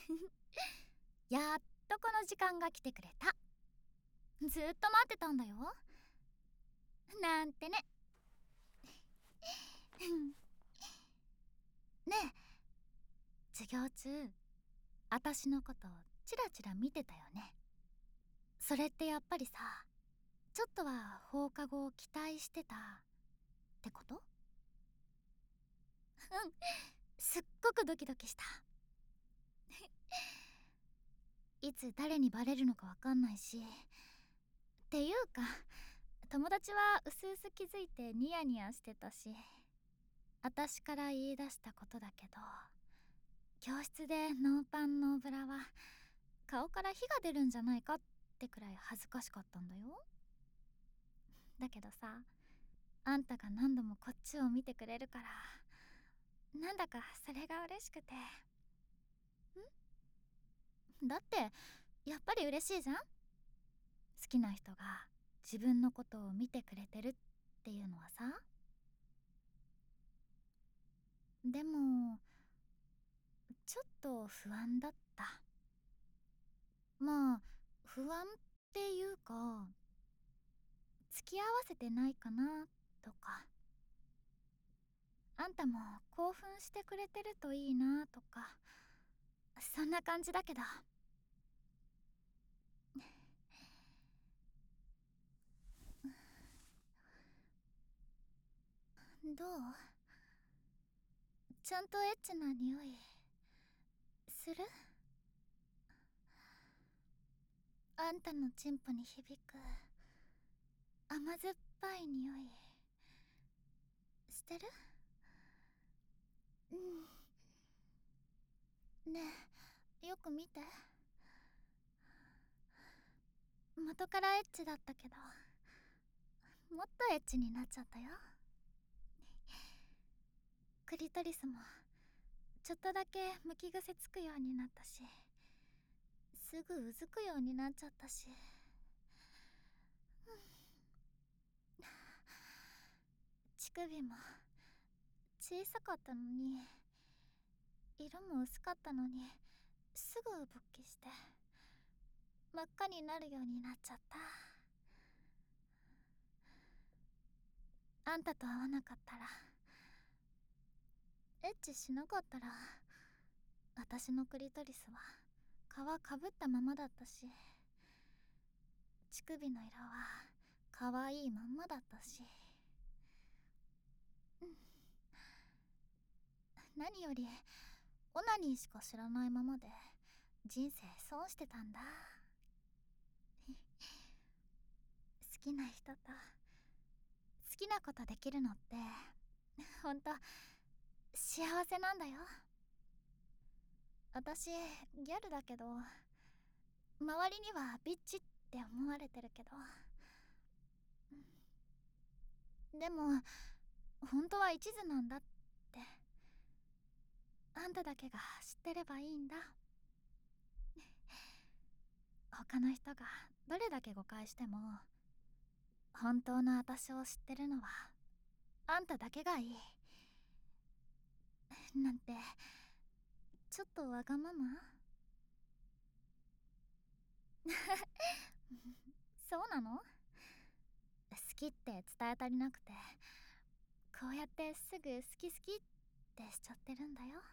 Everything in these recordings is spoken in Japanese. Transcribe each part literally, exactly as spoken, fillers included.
やっとこの時間が来てくれた。ずっと待ってたんだよ。なんてね。ねえ、授業中あたしのことチラチラ見てたよね。それってやっぱりさ、ちょっとは放課後を期待してたってこと？うん、すっごくドキドキした。いつ誰にバレるのかわかんないし、っていうか友達はうすうす気づいてニヤニヤしてたし、あたしから言い出したことだけど、教室でノーパンノーブラは顔から火が出るんじゃないかってくらい恥ずかしかったんだよ。だけどさ、あんたが何度もこっちを見てくれるから、なんだかそれが嬉しくて。んだってやっぱり嬉しいじゃん。好きな人が自分のことを見てくれてるっていうのはさ。でもちょっと不安だった。まあ不安っていうか、付き合わせてないかなとか、あんたも興奮してくれてるといいなとか、そんな感じだけど。どう？ちゃんとエッチな匂いする？あんたのチンポに響く甘酸っぱい匂いしてる？うん。ねえ、よく見て。元からエッチだったけど、もっとエッチになっちゃったよ。クリトリスもちょっとだけむき癖つくようになったし、すぐうずくようになっちゃったし、乳首も小さかったのに、色も薄かったのに、すぐ勃起して真っ赤になるようになっちゃった。あんたと会わなかったら、エッチしなかったら、私のクリトリスは皮かぶったままだったし、乳首の色は可愛いまんまだったし、うん、何よりオナニーしか知らないままで人生損してたんだ。好きな人と好きなことできるのってほんと幸せなんだよ。私ギャルだけど、周りにはビッチって思われてるけど、でも本当は一途なんだって、あんただけが知ってればいいんだ。他の人がどれだけ誤解しても、本当の私を知ってるのはあんただけがいいなんて、ちょっとわがまま？そうなの？好きって伝え足りなくて、こうやってすぐ好き好きってしちゃってるんだよ。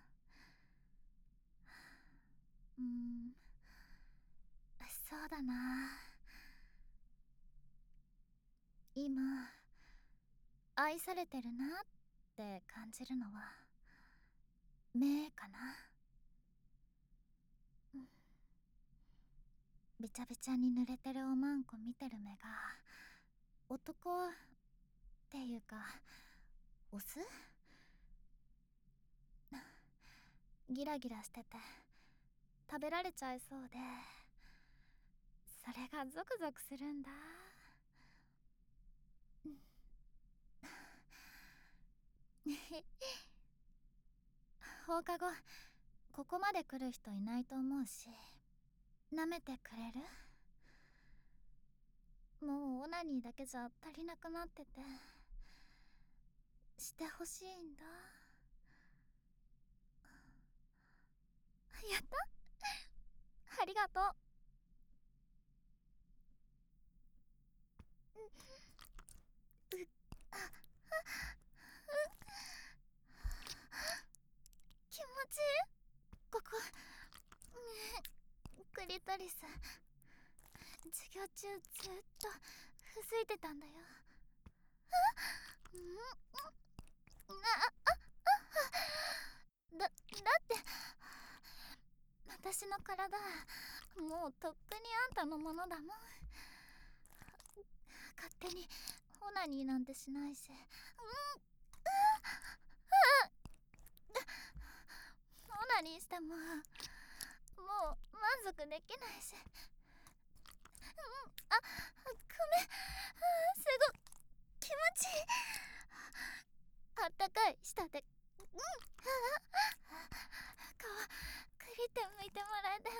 うーん、そうだな。今愛されてるなって感じるのは目かな。うん、びちゃびちゃに濡れてるおまんこ見てる目が男っていうかオス？ギラギラしてて食べられちゃいそうで、それがゾクゾクするんだ。放課後ここまで来る人いないと思うし、舐めてくれる？もうオナニーだけじゃ足りなくなってて、してほしいんだ。やった？ がとう。うああ気持ちいいここ。クリトリス、授業中ずっとふずいてたんだよ。んなだだって私の体もうとっくにあんたのものだもん。勝手にオナニーなんてしないし。うんオナニーしてももう満足できないし。うんあごめん。すご気持ちいい。あったかい舌でうん顔くりって向いてもらえて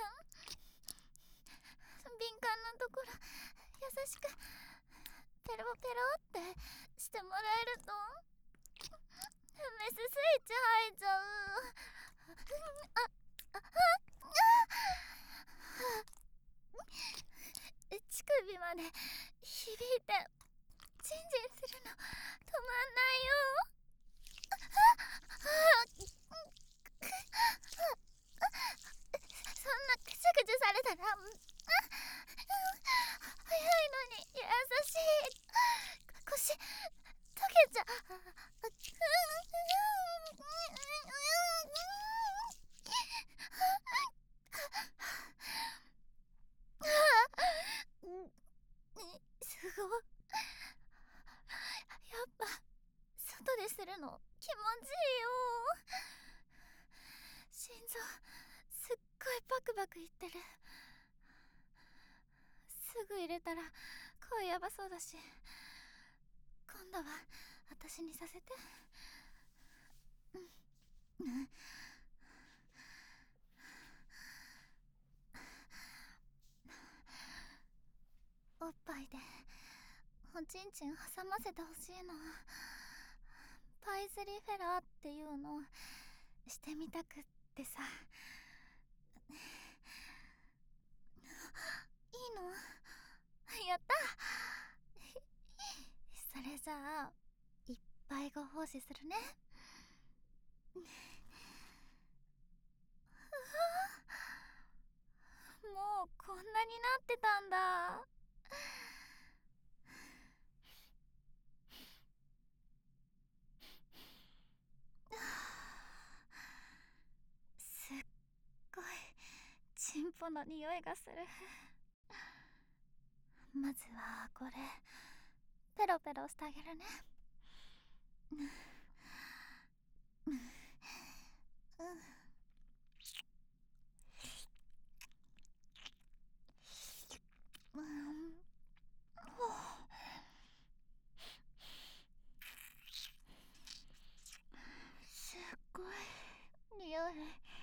敏感なところ優しくペロペロってしてもらえるとメススイッチ入っちゃう。あああ乳首まで響いてチンチンするの止まんないよ。そんなくちゅくちゅされたら早いのに優しい。腰溶けちゃう。すごい。やっぱ外でするの気持ちいいよ。心臓すっごいバクバクいってる。すぐ入れたら声やばそうだし、今度は私にさせて。うんうんおっぱいでおちんちん挟ませてほしいの。パイズリフェラーっていうのしてみたくってさ。いいの？やったそれじゃあいっぱいご奉仕するね。もうこんなになってたんだ。すっごいチンポの匂いがする。まずはこれペロペロしてあげるね。うんうんうんすっごい匂い。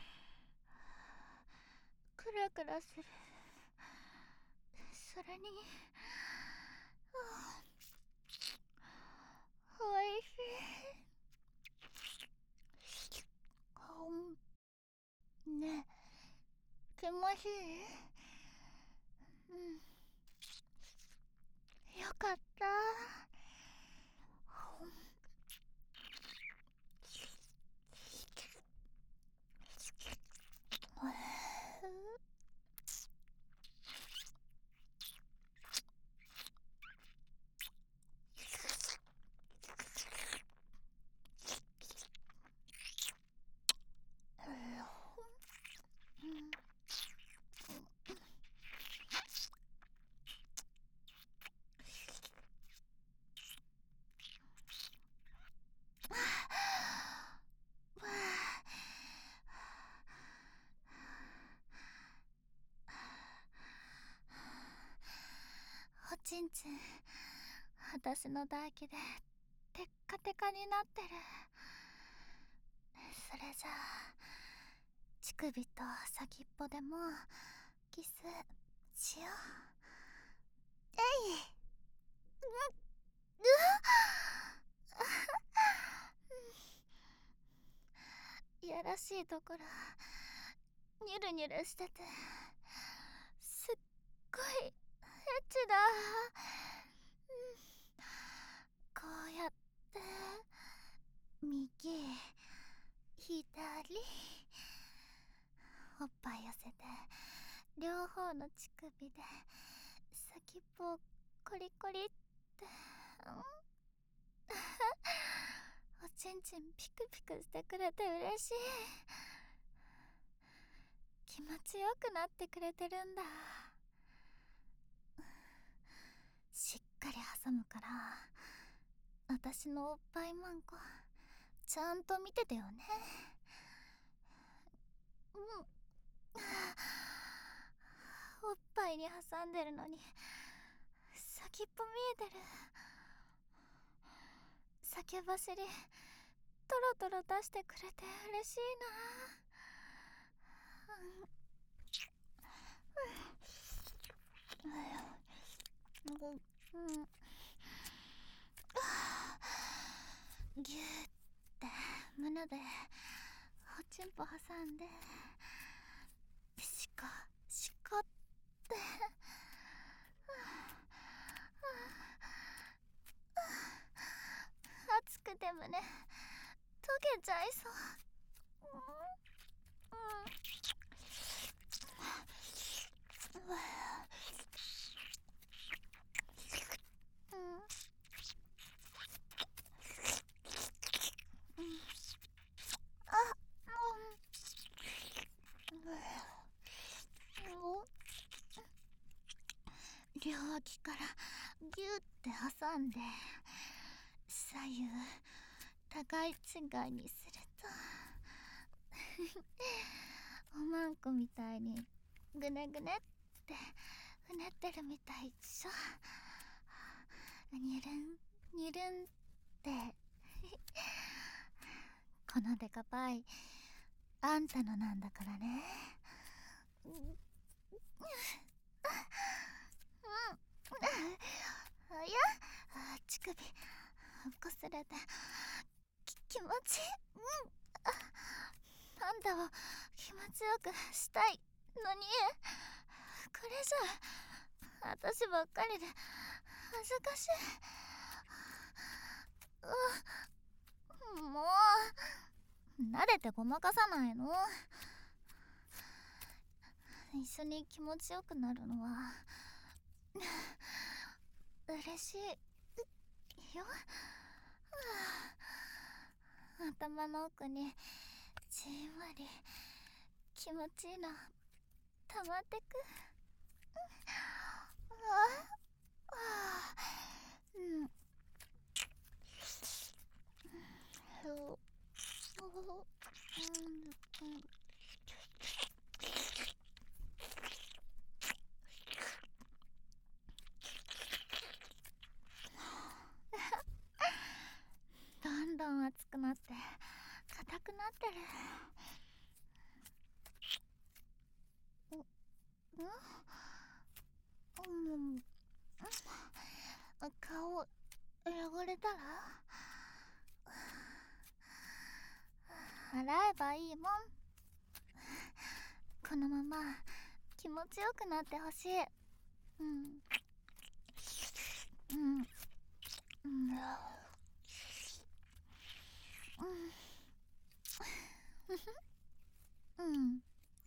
クラクラする。それにおいしい。ねえ気持ちいい？うんよかった。おちんちん私の唾液でテッカテカになってる。それじゃあ乳首と先っぽでもキスしよう。えい。ううわいやらしいところニュルニュルしててごいエッチだ。こうやって右左おっぱい寄せて両方の乳首で先っぽをコリコリって、うん、おちんちんピクピクしてくれて嬉しい。気持ちよくなってくれてるんだ。しっかり挟むから私のおっぱいマンコちゃんと見ててよね。うん。おっぱいに挟んでるのに先っぽ見えてる。酒走りトロトロ出してくれて嬉しいな。うん、うん、ギューって胸でおちんぽ挟んでシコシコって熱くて胸溶けちゃいそう。うんうんうん、あ、うん、両脇からギュって挟んで左右互い違いにするとおまんこみたいにぐねぐねってうねってるみたいっしょ。にゅるんにゅるんってこのデカパイあんたのなんだからね。うん、うん、いや乳首こすれてき気持ちいい。うん、あんたを気持ちよくしたいのにこれじゃ私ばっかりで恥ずかしい。うもう慣れてごまかさないの。一緒に気持ちよくなるのは嬉しいよ。頭の奥にじんわり気持ちいいの溜まってく。うん、どんどん熱くなって硬くなってる。うん、うん、顔汚れたら洗えばいいもん。このまま気持ちよくなってほしい。うん、うん、うん、うん、うん。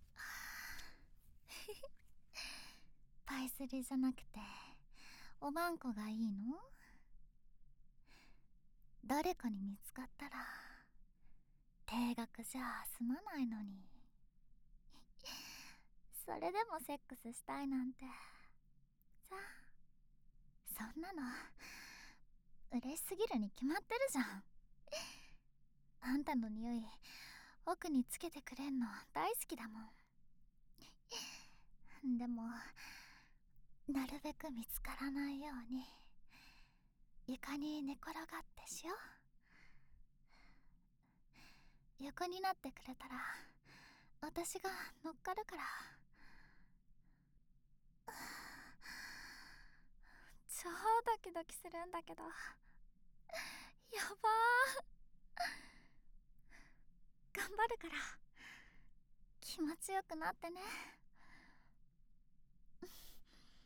パイスリじゃなくておばんこがいいの？誰かに見つかったら定額じゃ済まないのにそれでもセックスしたいなんてさ、そんなの嬉しすぎるに決まってるじゃん。あんたの匂い奥につけてくれんの大好きだもん。でもなるべく見つからないように床に寝転がってしよう。横になってくれたら私が乗っかるから。超ドキドキするんだけどやばー。頑張るから気持ちよくなってね。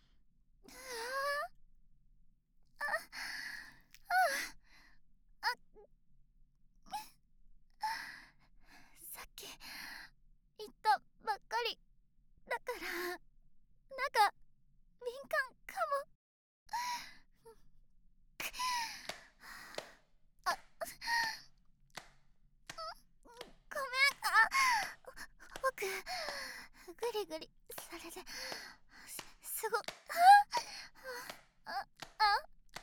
グリグリされてすごああああ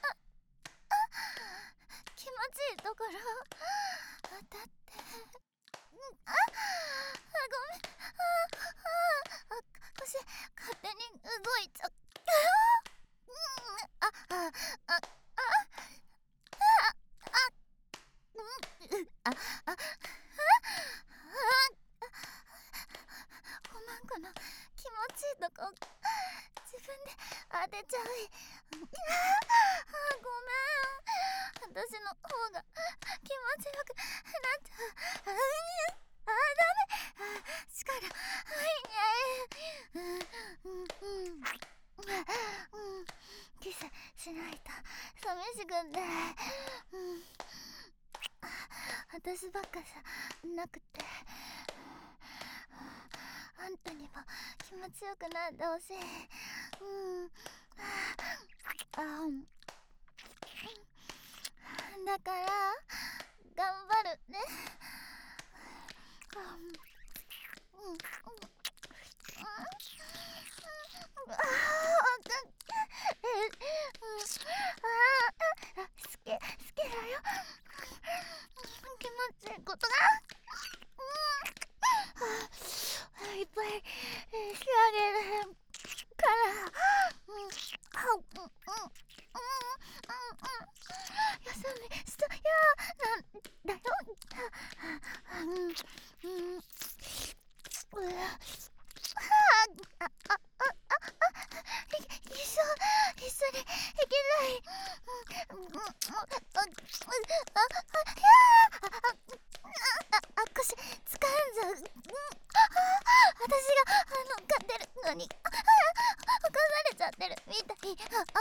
気持ちいいところだってああごめんああ腰勝手に動いちゃったあああああああごめんかな気持ちいいとこ自分で当てちゃうああごめん私の方が気持ちよくなっちゃうああダメ力入んないうんうんうんキスしないと寂しくてうん私ばっかじゃなくてあんたにも気持ちよくなってほしいうんあだから頑張るねうんうんああえうんああ好き好きだよ気持ちいいことがうんいっぱいしてあげるからうんうんうんうんうん休みしたやなんだようんうんああああ一緒一緒に行きたいうんうんあああ腰掴んじゃう私があの飼ってるのに起こされちゃってるみたいあああ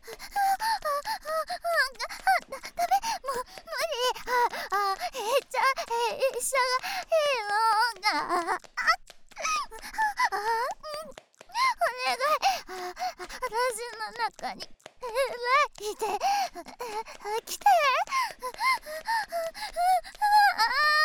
ダメもう無理ああえちゃえ一緒がいいのがああお願い私の中に入ってきて